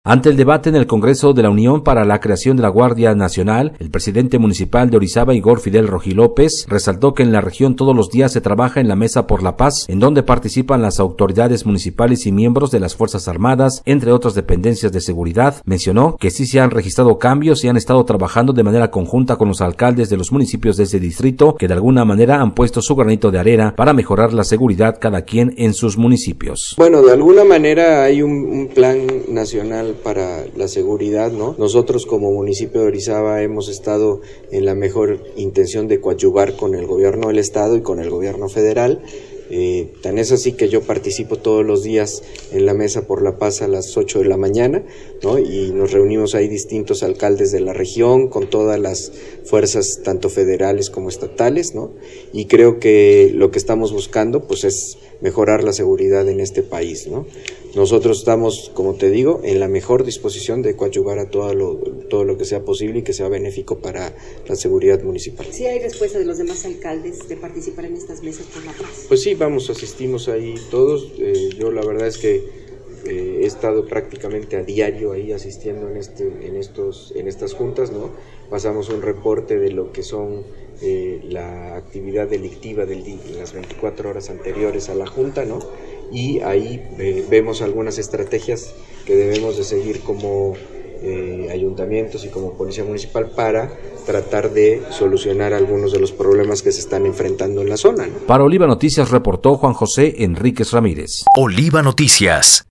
Ante el debate en el Congreso de la Unión para la creación de la Guardia Nacional, el presidente municipal de Orizaba, Igor Fidel Rojí López, resaltó que en la región todos los días se trabaja en la Mesa por la Paz, en donde participan las autoridades municipales y miembros de las Fuerzas Armadas, entre otras dependencias de seguridad. Mencionó que sí se han registrado cambios y han estado trabajando de manera conjunta con los alcaldes de los municipios de ese distrito, que de alguna manera han puesto su granito de arena para mejorar la seguridad cada quien en sus municipios. Bueno, de alguna manera hay un plan nacional para la seguridad, ¿no? Nosotros como municipio de Orizaba hemos estado en la mejor intención de coadyuvar con el gobierno del estado y con el gobierno federal. Tan es así que yo participo todos los días en la Mesa por la Paz a las 8 de la mañana, ¿no? Y nos reunimos ahí distintos alcaldes de la región con todas las fuerzas tanto federales como estatales, ¿no? Y creo que lo que estamos buscando pues es mejorar la seguridad en este país, ¿no? Nosotros estamos, como te digo, en la mejor disposición de coadyuvar a todo lo que sea posible y que sea benéfico para la seguridad municipal. ¿Sí hay respuesta de los demás alcaldes de participar en estas mesas por la paz? Pues sí, asistimos ahí todos. Yo la verdad es que he estado prácticamente a diario ahí asistiendo en estas juntas, ¿no? Pasamos un reporte de lo que son la actividad delictiva de las 24 horas anteriores a la junta, ¿no? Y ahí vemos algunas estrategias que debemos de seguir como ayuntamientos y como policía municipal para tratar de solucionar algunos de los problemas que se están enfrentando en la zona, ¿no? Para Oliva Noticias reportó Juan José Enríquez Ramírez. Oliva Noticias.